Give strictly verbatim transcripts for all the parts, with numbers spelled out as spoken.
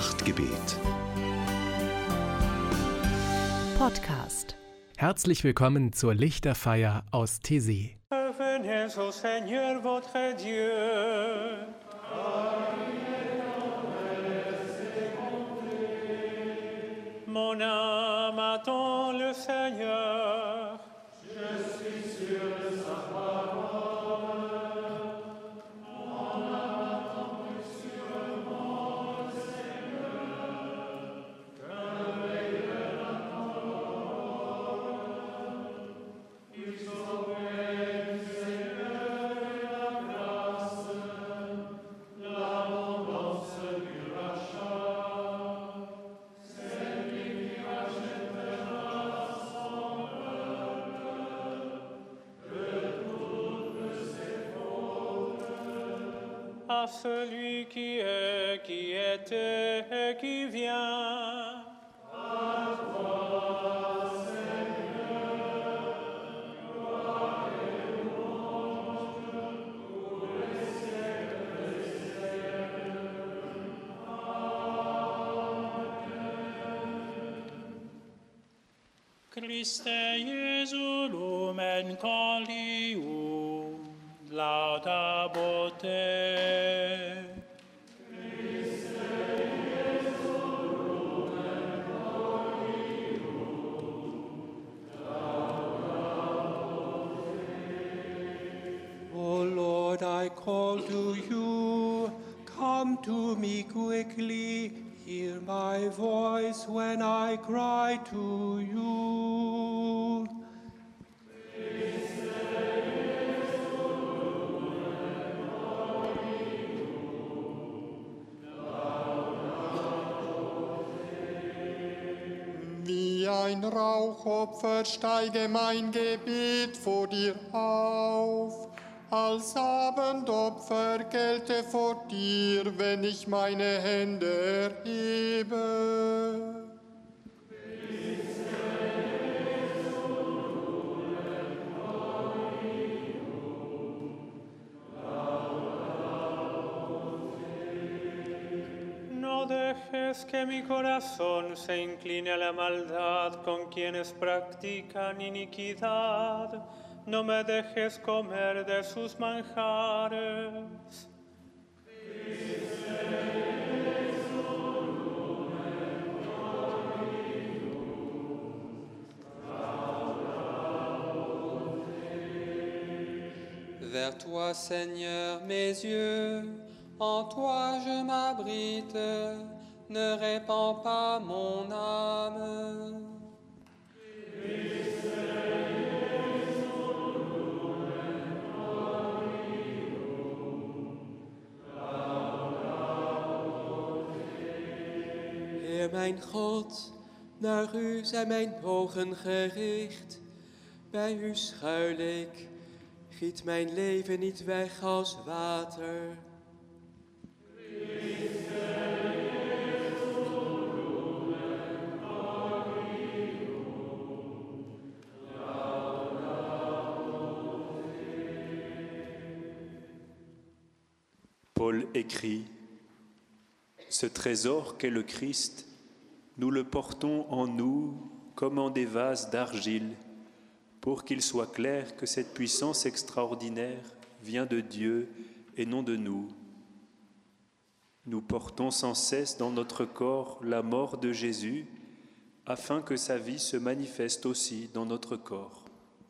Nachtgebet. Podcast. Herzlich willkommen zur Lichterfeier aus Taizé. Venez au Seigneur votre Dieu. Mon âme attend le Seigneur. Je suis sûr de sa parole. Mon âme attend plus sûrement le Seigneur. Réveille la parole. Il sauverait du Seigneur la grâce, l'abondance du rachat. C'est lui qui rachètera son peuple de toutes ses fautes. À celui qui est, qui était et qui vient. À toi, Seigneur, gloire et louange pour les siècles des siècles. Christe Jesu lumen collium, laudabo te. O Lord, I call to you, come to me quickly, hear my voice when I cry to you. Wie ein Rauchopfer steige mein Gebet vor dir auf. Als Abendopfer gelte vor dir, wenn ich meine Hände erhebe. No dejes que mi corazón se incline a la maldad con quienes practican iniquidad. No me dejes comer de sus manjares. Vers toi, Seigneur, mes yeux, en toi je m'abrite, ne répands pas mon âme. Heer mijn God, naar u zijn mijn ogen gericht. Bij u schuil ik, giet mijn leven niet weg als water. Paul écrit: Ce trésor qu'est le Christ, nous le portons en nous comme en des vases d'argile, pour qu'il soit clair que cette puissance extraordinaire vient de Dieu et non de nous. Nous portons sans cesse dans notre corps la mort de Jésus, afin que sa vie se manifeste aussi dans notre corps.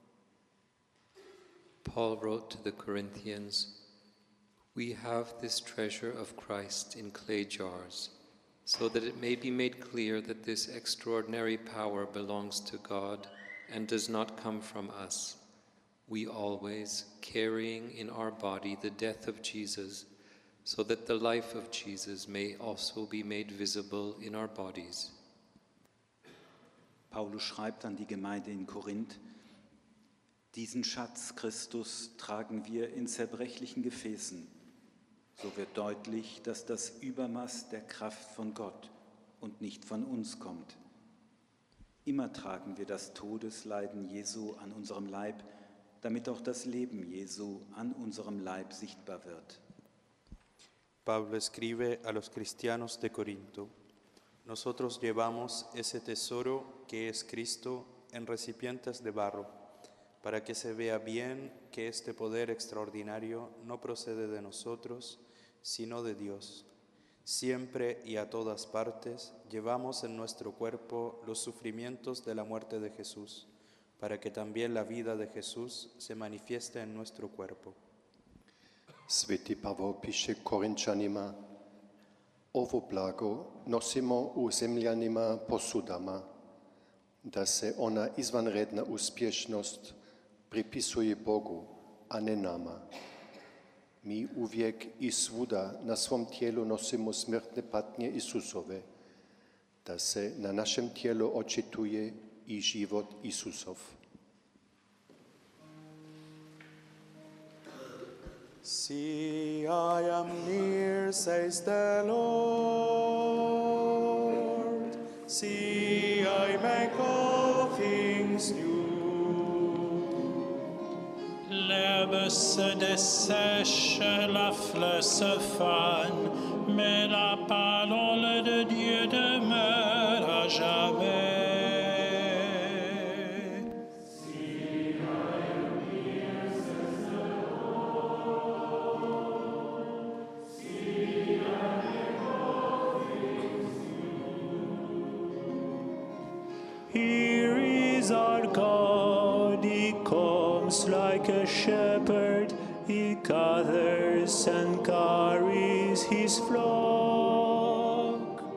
Paul wrote to the Corinthians, We have this treasure of Christ in clay jars, so that it may be made clear that this extraordinary power belongs to God and does not come from us. We always, carrying in our body the death of Jesus, so that the life of Jesus may also be made visible in our bodies. Paulus schreibt an die Gemeinde in Korinth: Diesen Schatz Christus tragen wir in zerbrechlichen Gefäßen. So wird deutlich, dass das Übermaß der Kraft von Gott und nicht von uns kommt. Immer tragen wir das Todesleiden Jesu an unserem Leib, damit auch das Leben Jesu an unserem Leib sichtbar wird. Pablo escribe a los cristianos de Corinto: Nosotros llevamos ese tesoro que es Cristo en recipientes de barro, para que se vea bien que este poder extraordinario no procede de nosotros, sino de Dios. Siempre y a todas partes llevamos en nuestro cuerpo los sufrimientos de la muerte de Jesús, para que también la vida de Jesús se manifieste en nuestro cuerpo. Svätý Pavol píše Korinčanima: ovo blago nosimo u zemljanima posudama, da se ona izvanredna uspješnost pripisuje Bogu, a ne nama. Mi uvijek i svuda na svom tijelu nosimo smrtne patnje Isusove, da se na našem tijelu očituje i život Isusov. See, I am near, says the Lord. See, I make all things new. L'herbe se dessèche, la fleur se fane, mais la parole de Dieu demeure à jamais. Here is our God, He comes like a shepherd, He gathers and carries His flock.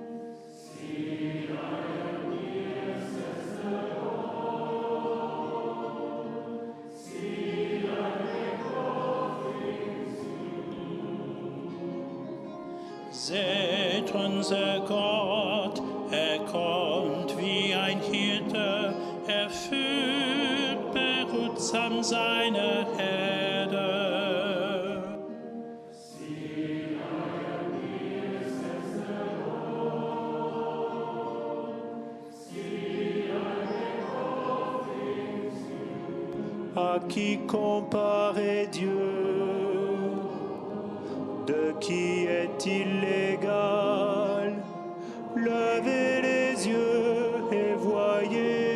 Seht, unser Gott, er kommt wie ein Hirte, er führt behutsam seine Herde. À qui comparer Dieu? De qui est-il l'égal? Levez les yeux et voyez.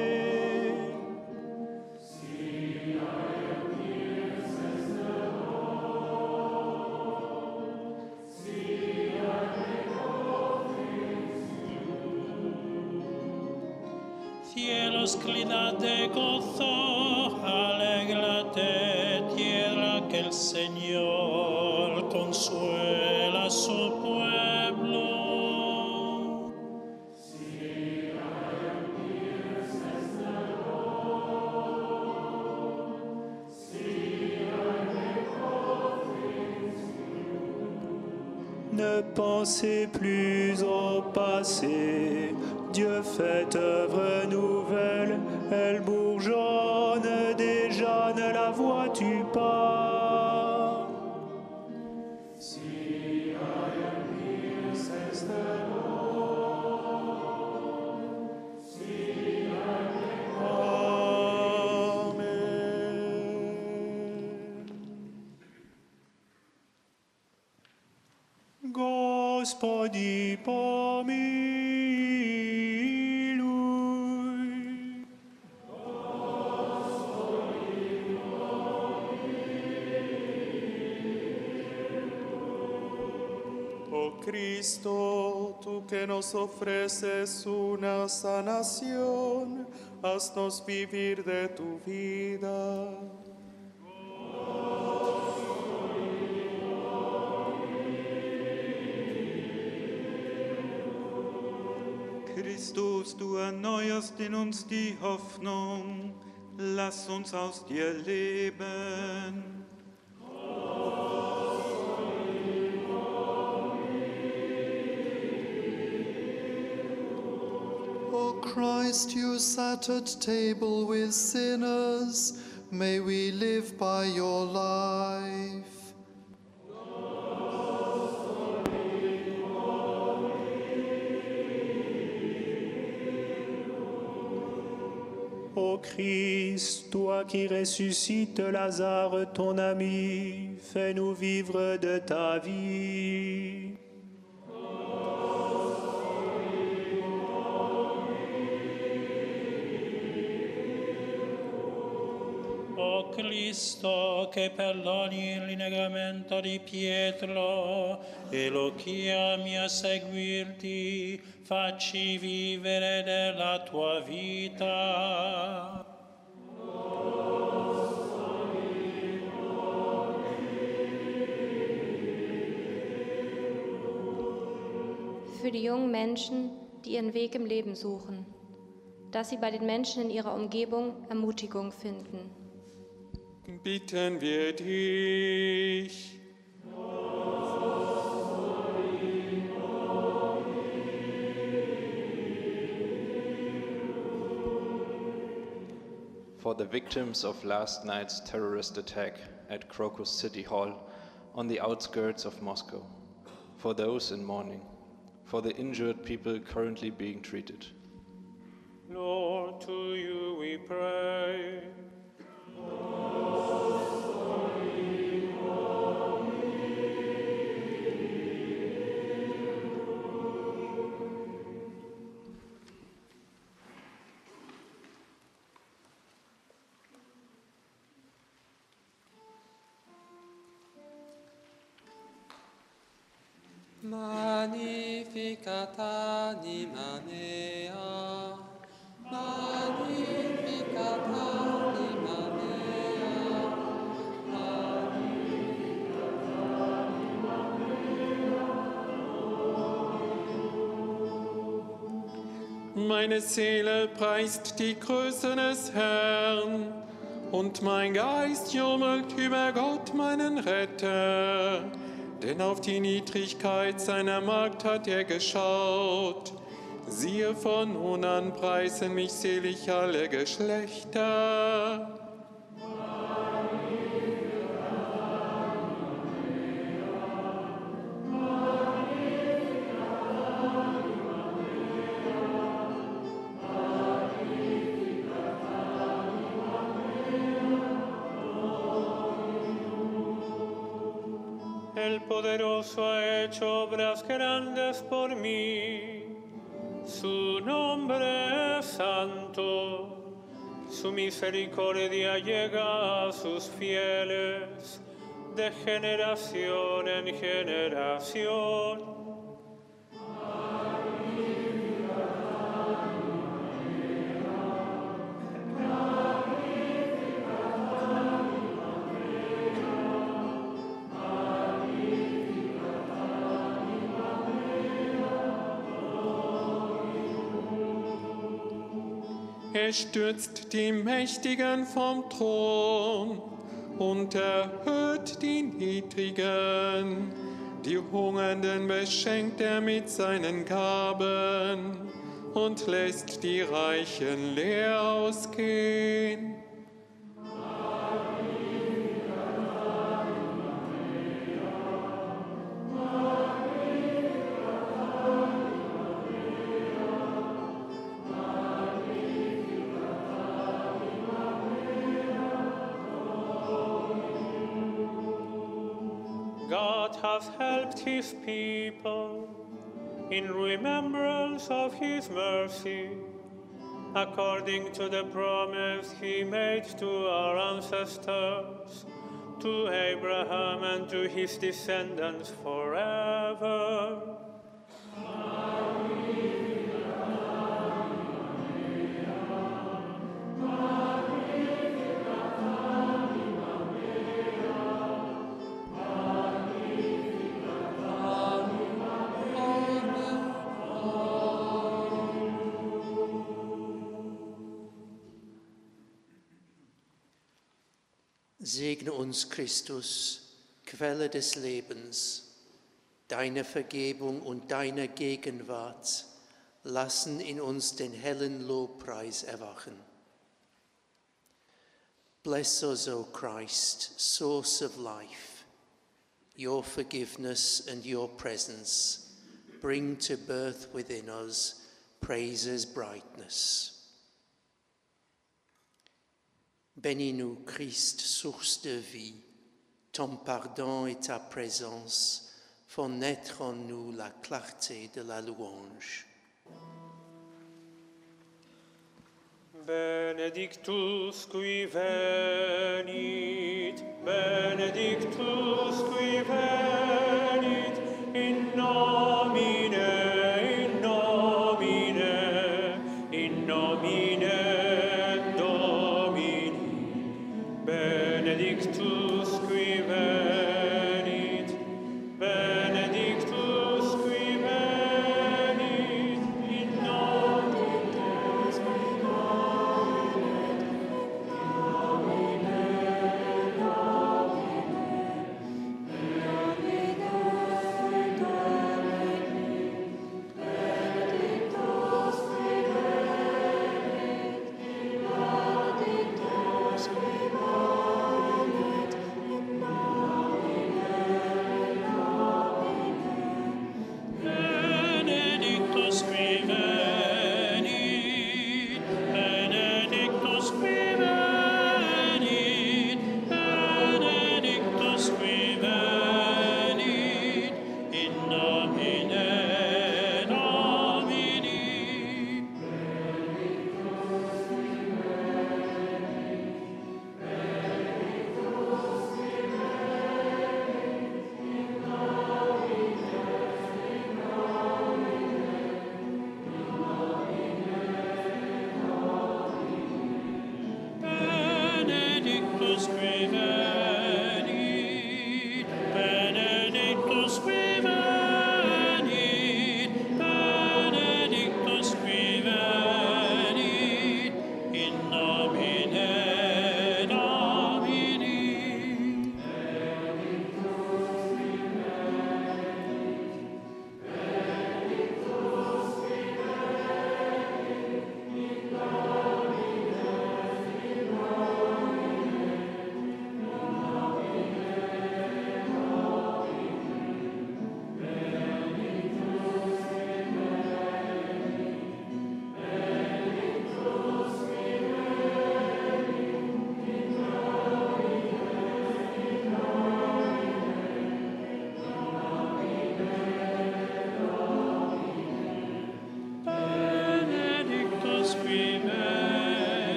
Cielos clina de gozo, alégrate tierra que el Señor consuela a su pueblo. Ne pensez plus au passé, Dieu fait œuvre nouvelle, elle bourgeonne déjà, ne la vois-tu pas? See, I am here, says the Lord. See, I am Amen. Господи, помилуй. Oh Cristo, tú que nos ofreces una sanación, haznos vivir de tu vida. Christus, du erneuerst in uns die Hoffnung, lass uns aus dir leben. O Christ, you sat at table with sinners, may we live by your life. Ô Christ, toi qui ressuscites Lazare, ton ami, fais-nous vivre de ta vie. Cristo, che per ogni rinnegamento di Pietro e lo chiami a seguirti, facci vivere della tua vita. Für die jungen Menschen, die ihren Weg im Leben suchen, dass sie bei den Menschen in ihrer Umgebung Ermutigung finden. Bitten wir dich. For the victims of last night's terrorist attack at Crocus City Hall on the outskirts of Moscow, for those in mourning, for the injured people currently being treated. Lord, to you we pray. Magnificat anima mea, magnificat anima mea, magnificat anima mea. Meine Seele preist die Größe des Herrn, und mein Geist jubelt über Gott, meinen Retter. Denn auf die Niedrigkeit seiner Magd hat er geschaut. Siehe, von nun an preisen mich selig alle Geschlechter. El poderoso ha hecho obras grandes por mí, su nombre es santo, su misericordia llega a sus fieles de generación en generación. Er stürzt die Mächtigen vom Thron und erhöht die Niedrigen. Die Hungernden beschenkt er mit seinen Gaben und lässt die Reichen leer ausgehen. God has helped his people in remembrance of his mercy, according to the promise he made to our ancestors, to Abraham and to his descendants forever. Segne uns, Christus, Quelle des Lebens. Deine Vergebung und deine Gegenwart lassen in uns den hellen Lobpreis erwachen. Bless us, O Christ, source of life. Your forgiveness and your presence bring to birth within us praise's brightness. Bénis-nous, Christ, source de vie, ton pardon et ta présence font naître en nous la clarté de la louange. Benedictus qui venit, Benedictus qui venit, in nomine, in nomine, in nomine Domini. Benedictus qui venit, Benedictus qui venit, in nomine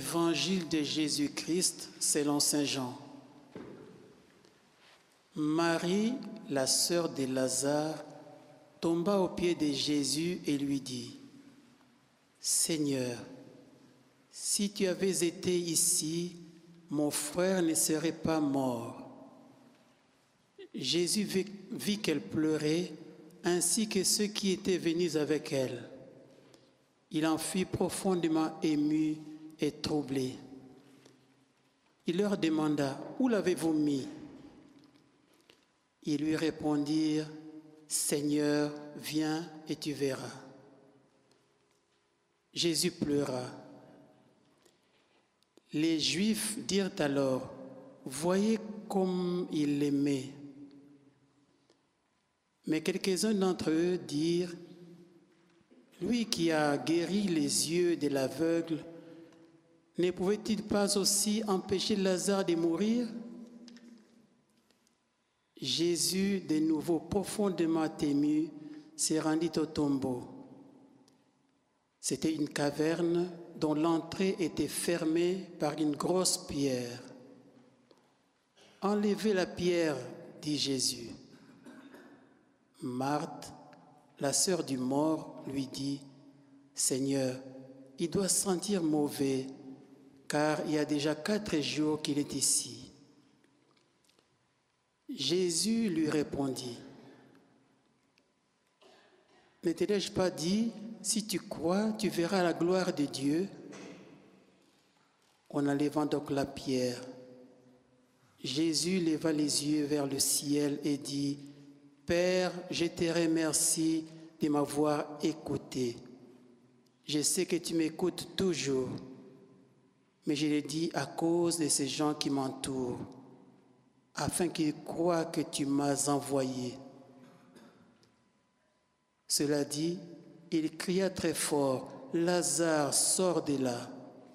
Évangile de Jésus-Christ selon saint Jean. Marie, la sœur de Lazare, tomba aux pieds de Jésus et lui dit, « Seigneur, si tu avais été ici, mon frère ne serait pas mort. » Jésus vit, vit qu'elle pleurait, ainsi que ceux qui étaient venus avec elle. Il en fut profondément ému et troublé. Il leur demanda, « Où l'avez-vous mis ?» Ils lui répondirent, « Seigneur, viens et tu verras. » Jésus pleura. Les Juifs dirent alors, « Voyez comme il l'aimait. » Mais quelques-uns d'entre eux dirent, « Lui qui a guéri les yeux de l'aveugle, ne pouvait-il pas aussi empêcher Lazare de mourir ?» Jésus, de nouveau profondément ému, se rendit au tombeau. C'était une caverne dont l'entrée était fermée par une grosse pierre. « Enlevez la pierre, dit Jésus. » Marthe, la sœur du mort, lui dit, « Seigneur, il doit sentir mauvais, car il y a déjà quatre jours qu'il est ici. » Jésus lui répondit, « Ne te l'ai-je pas dit, si tu crois, tu verras la gloire de Dieu ?» En enlevant donc la pierre, Jésus leva les yeux vers le ciel et dit, « Père, je te remercie de m'avoir écouté. Je sais que tu m'écoutes toujours, mais je le dis à cause de ces gens qui m'entourent, afin qu'ils croient que tu m'as envoyé. » Cela dit, il cria très fort, « Lazare, sors de là !»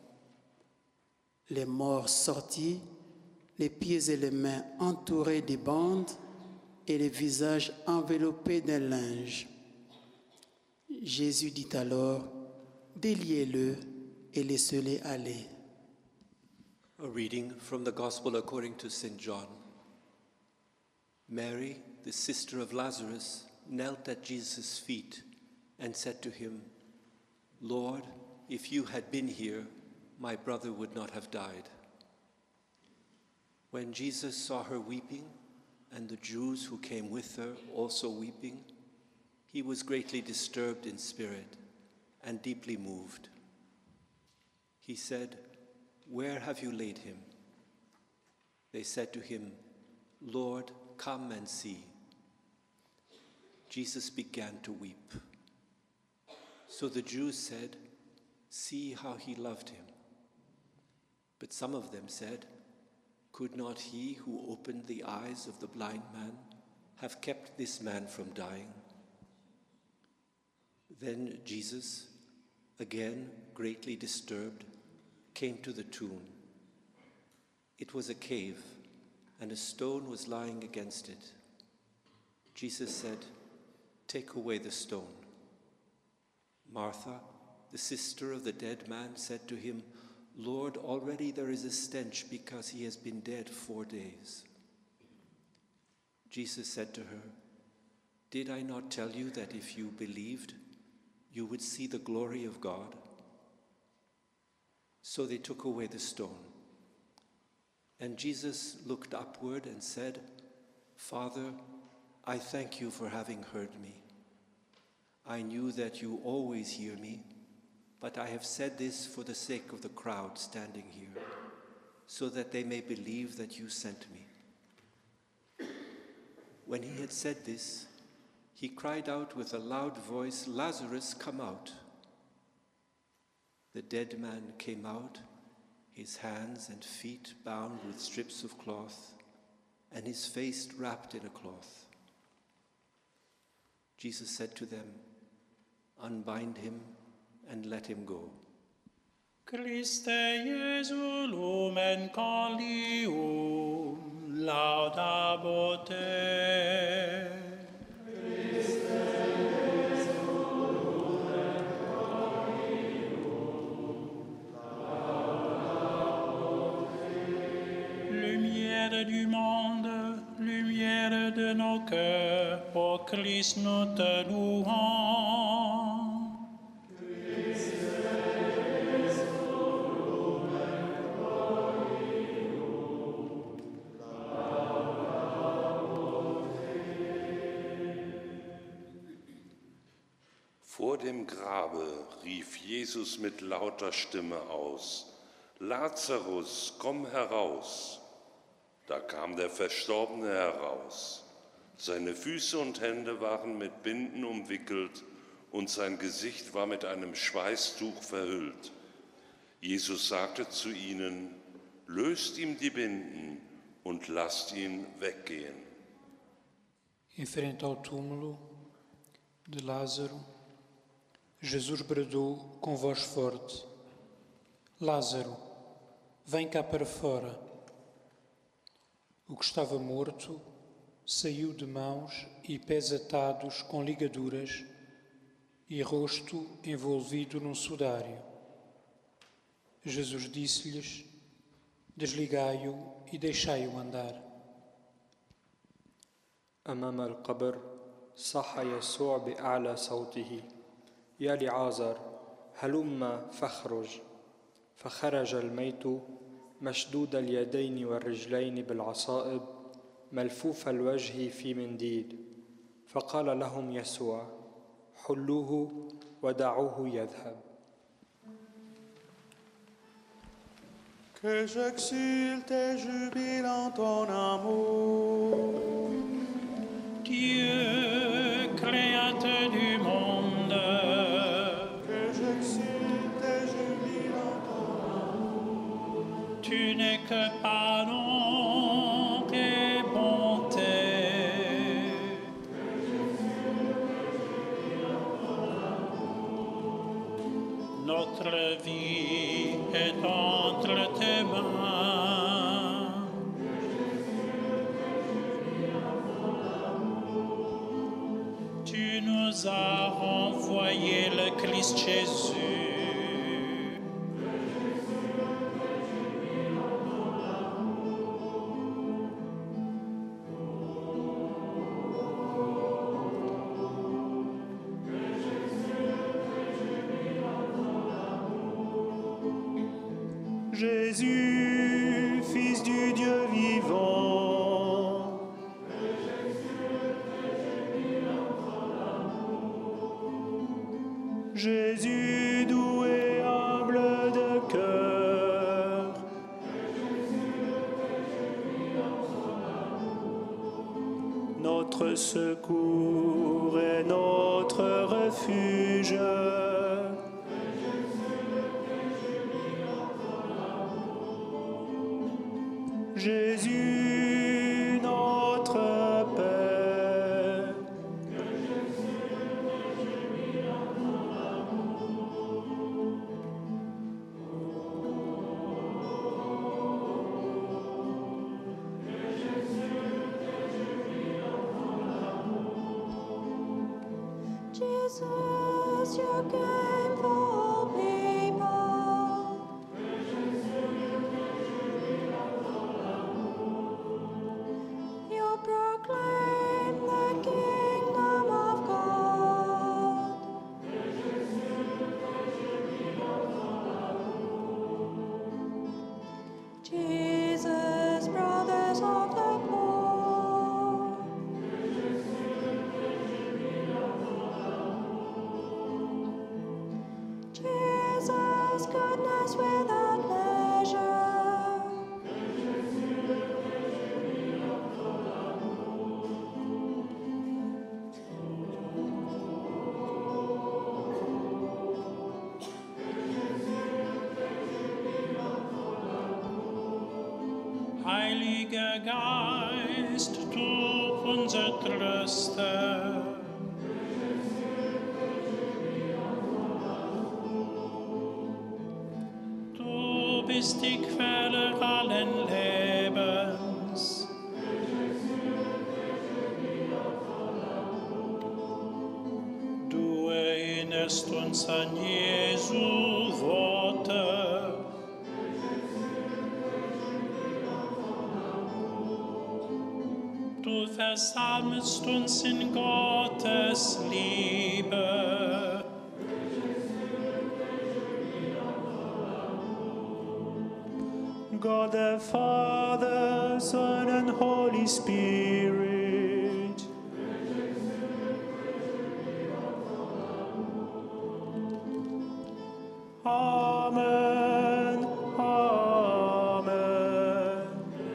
Les morts sortis, les pieds et les mains entourés de bandes et les visages enveloppés d'un linge. Jésus dit alors, « Déliez-le et laissez-les aller. » A reading from the Gospel according to Saint John. Mary, the sister of Lazarus, knelt at Jesus' feet and said to him, "Lord, if you had been here, my brother would not have died." When Jesus saw her weeping, and the Jews who came with her also weeping, he was greatly disturbed in spirit and deeply moved. He said, "Where have you laid him?" They said to him, "Lord, come and see." Jesus began to weep. So the Jews said, "See how he loved him." But some of them said, "Could not he who opened the eyes of the blind man have kept this man from dying?" Then Jesus, again greatly disturbed, came to the tomb. It was a cave, and a stone was lying against it. Jesus said, "Take away the stone." Martha, the sister of the dead man, said to him, "Lord, already there is a stench because he has been dead four days." Jesus said to her, "Did I not tell you that if you believed, you would see the glory of God?" So they took away the stone. And Jesus looked upward and said, "Father, I thank you for having heard me. I knew that you always hear me, but I have said this for the sake of the crowd standing here, so that they may believe that you sent me." When he had said this, he cried out with a loud voice, "Lazarus, come out." The dead man came out, his hands and feet bound with strips of cloth, and his face wrapped in a cloth. Jesus said to them, "Unbind him and let him go." Christe Jesu lumen colium, laudabo te. Christe Jesu lumen colium, laudabo lumière du monde, lumière de nos cœurs, ô Christ, nous te louons. Vor dem Grabe rief Jesus mit lauter Stimme aus: Lazarus, komm heraus! Da kam der Verstorbene heraus. Seine Füße und Hände waren mit Binden umwickelt und sein Gesicht war mit einem Schweißtuch verhüllt. Jesus sagte zu ihnen: Löst ihm die Binden und lasst ihn weggehen. Em frente ao túmulo de Lázaro, Jesus bradou com voz forte: Lázaro, vem cá para fora. O que estava morto saiu de mãos e pés atados com ligaduras e rosto envolvido num sudário. Jesus disse-lhes: Desligai-o e deixai-o andar. أمام القبر صاح يسوع بأعلى صوته: يا لعازر هلم فاخرج. فخرج الميت مشدود اليدين والرجلين بالعصائب ملفوف الوجه في منديل. فقال لهم يسوع: حلوه ودعوه يذهب. Que j'exulte et jubile en ton amour. Dieu, créateur du monde, que j'exulte et jubile en ton amour. Tu n'es que pardon et bonté. Que j'exulte et jubile en ton amour. Notre vie est entre tes mains. Tu nous as envoyé le Christ Jésus. Jésus, Fils du Dieu vivant, Jésus doux et humble de cœur, notre secours et notre refuge. Jésus, notre Père, Jesus, you came for all people. You proclaim the kingdom of God. Jesus, brothers of the poor. Jesus, goodness without measure. Heiliger Geist, du unser Tröster. Du bist die Quelle allen Lebens. Du erinnerst uns an Jesu Worte. du versammelst uns in Gottes Liebe. God the Father, Son and Holy Spirit. Amen. Amen.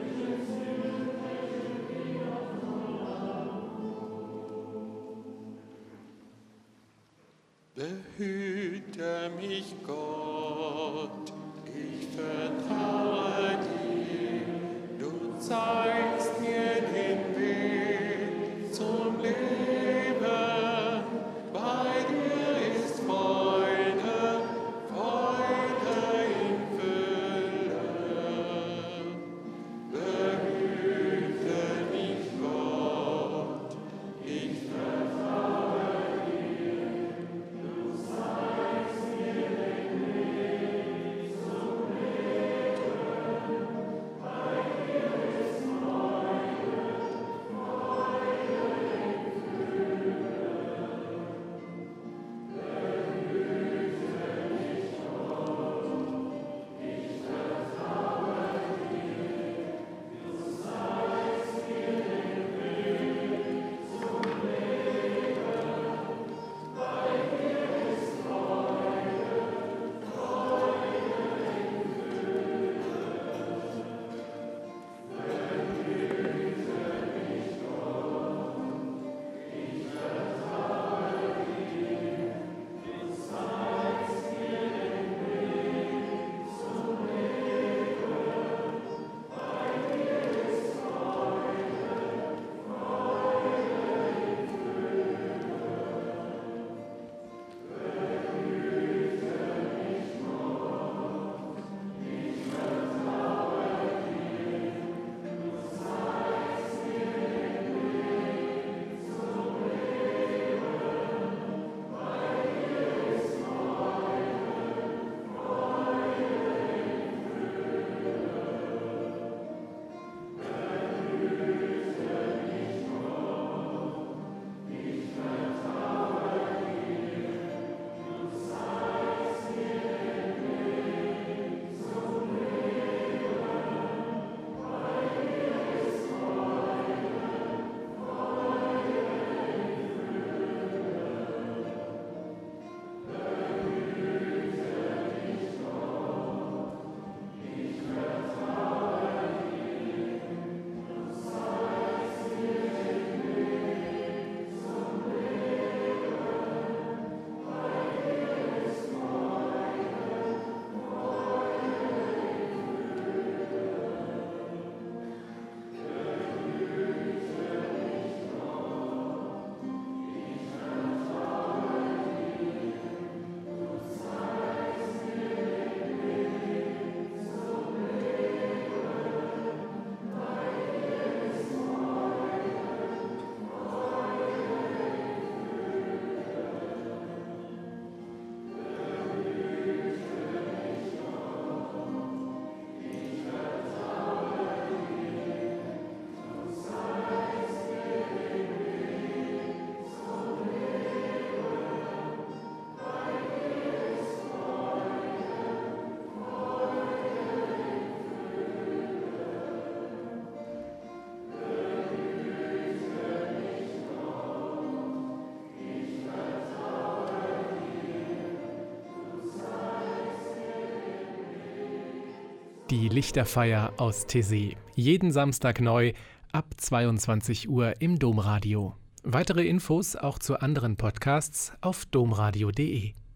Behüte mich, Gott, ich vertraue dir. Du zeigst mir den Weg zum Leben. Bei dir ist Freude, Freude in Fülle. Behüte mich, Gott, ich vertraue dir. Du zeigst mir den Weg zum Leben. Bei dir ist Freude, Freude in Fülle. Die Lichterfeier aus Taizé. Jeden Samstag neu ab zweiundzwanzig Uhr im Domradio. Weitere Infos auch zu anderen Podcasts auf domradio punkt de.